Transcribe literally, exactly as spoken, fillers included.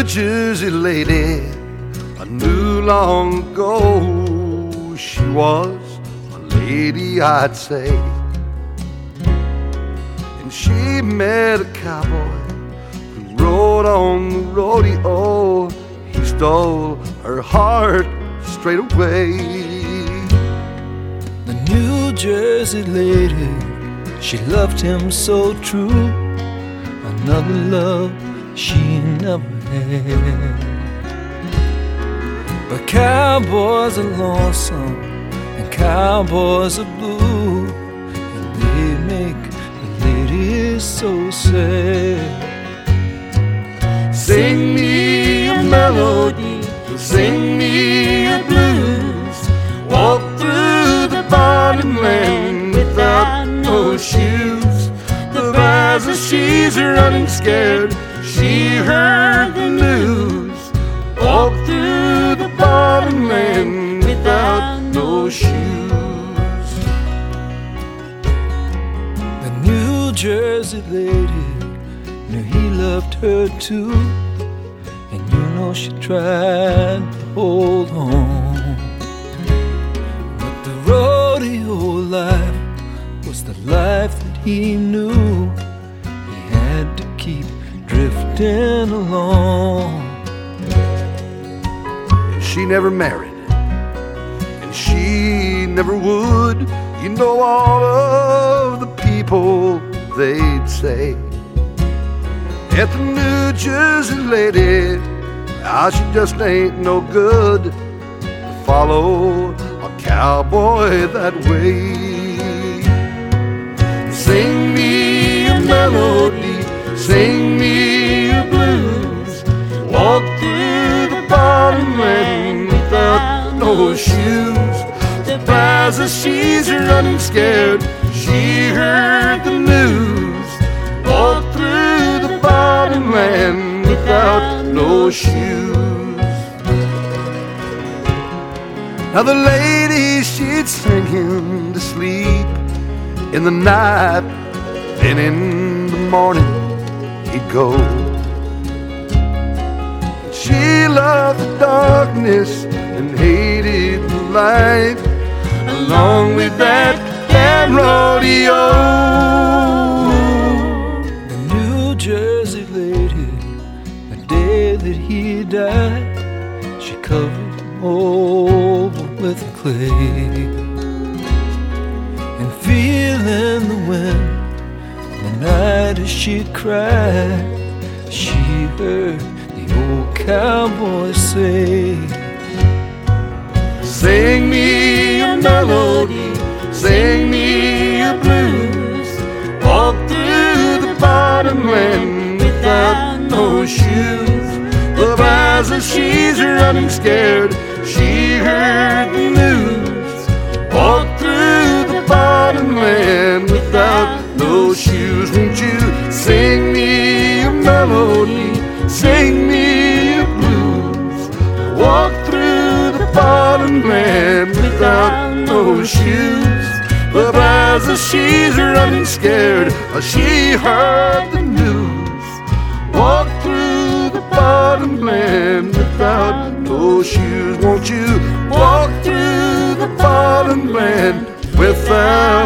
Jersey lady I knew long ago. She was a lady, I'd say. And she met a cowboy who rode on the rodeo. He stole her heart straight away. The New Jersey lady, she loved him so true. Another love she never had. But cowboys are lonesome and cowboys are blue, and they make the ladies so sad. Sing me a melody, sing me a blues. Walk through the bottom land without no shoes. The Liza, she's running scared, she heard the news. Walk through the bottom land without no shoes. The New Jersey lady knew he loved her too, and you know she tried to hold on. But the rodeo life was the life that he knew. He had to keep drifting along. She never married, and she never would. You know all of the people, they'd say at the New Jersey lady, ah, she just ain't no good to follow a cowboy that way. Sing me a melody, sing me a blues. Walk through the bottom land without no shoes. The Liza, she's running scared, she heard the news. Walk through the bottom land without no shoes. Now the lady, she'd sing him to sleep in the night, then in the morning he'd go. She loved the darkness and hated the light, along with that damn rodeo. The New Jersey lady, the day that he died, she covered him over with clay. And feeling the wind the night as she cried, she heard the old cowboy say, sing me a melody, sing me a blues. Walk through the bottom land without no shoes. The Liza, she's running scared, she heard the news. Walk through the bottom land without no shoes. Won't you sing me a melody, sing me a blues? Walk through the bottom land without no shoes. The Liza, she's running scared, she heard the news. Walk through the bottom land without no shoes. Won't you walk through the bottom land without